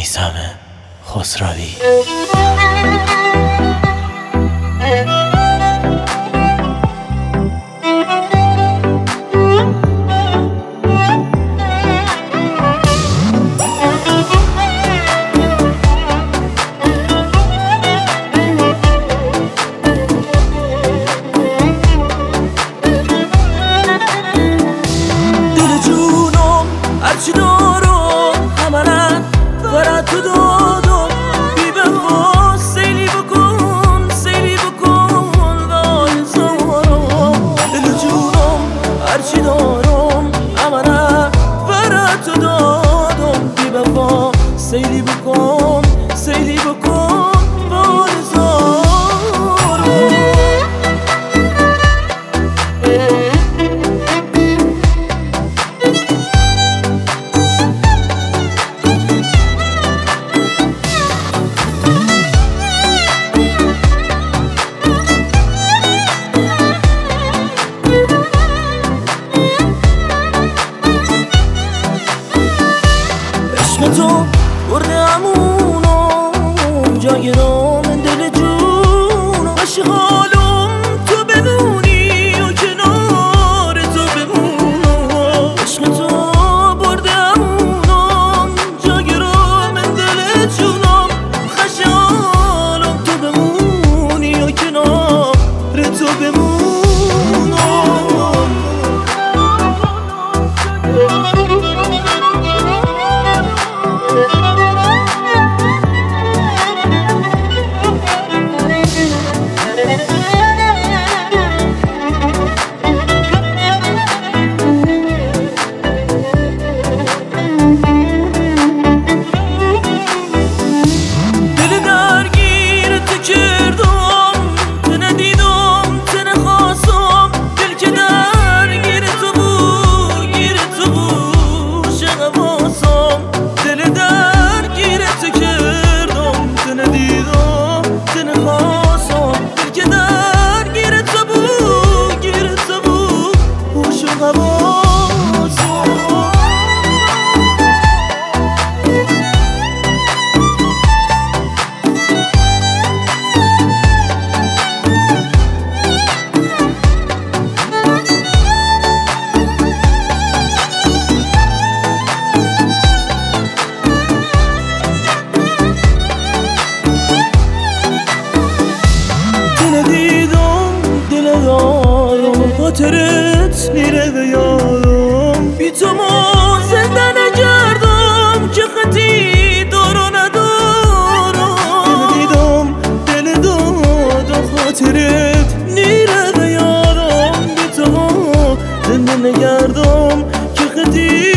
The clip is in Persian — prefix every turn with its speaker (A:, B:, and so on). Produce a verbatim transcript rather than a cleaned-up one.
A: میثم خسروی.
B: دل جونم هرچی دارم همه برات تو دادم، بی وفا سیلی بکن سیلی بکن وای زارم. دل جونم هرچی دارم همه برات تو دادم، بی وفا سیلی بکن سیلی بکن وای زارم. تو برده همونم جای رام دل جونم، عشق حالم تو بمونی و کنار تو بمونم. عشق تو برده همونم جای رام دل جونم، عشق حالم تو بمونی و کنار تو بمونم. خاطرت میره به یادم، بی تو ما زنده نگردم که خطی دارو ندارم. دل دیدم دل دادم خاطرت میره به یادم، بی تو ما زنده نگردم که خطی